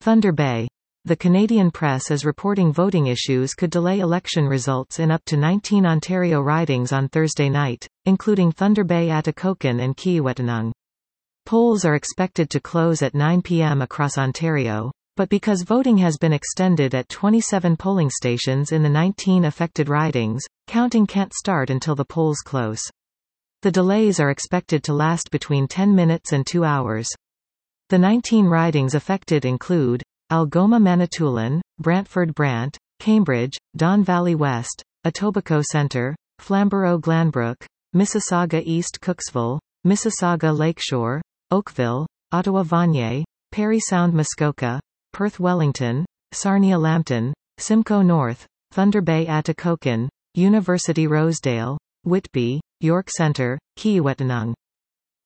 Thunder Bay. The Canadian press is reporting voting issues could delay election results in up to 19 Ontario ridings on Thursday night, including Thunder Bay, Atikokan and Kiiwetinoong. Polls are expected to close at 9 p.m. across Ontario, but because voting has been extended at 27 polling stations in the 19 affected ridings, counting can't start until the polls close. The delays are expected to last between 10 minutes and 2 hours. The 19 ridings affected include Algoma Manitoulin, Brantford Brant, Cambridge, Don Valley West, Etobicoke Centre, Flamborough Glanbrook, Mississauga East Cooksville, Mississauga Lakeshore, Oakville, Ottawa Vanier, Parry Sound Muskoka, Perth Wellington, Sarnia Lambton, Simcoe North, Thunder Bay Atikokan, University Rosedale, Whitby, York Centre, Kiiwetinoong.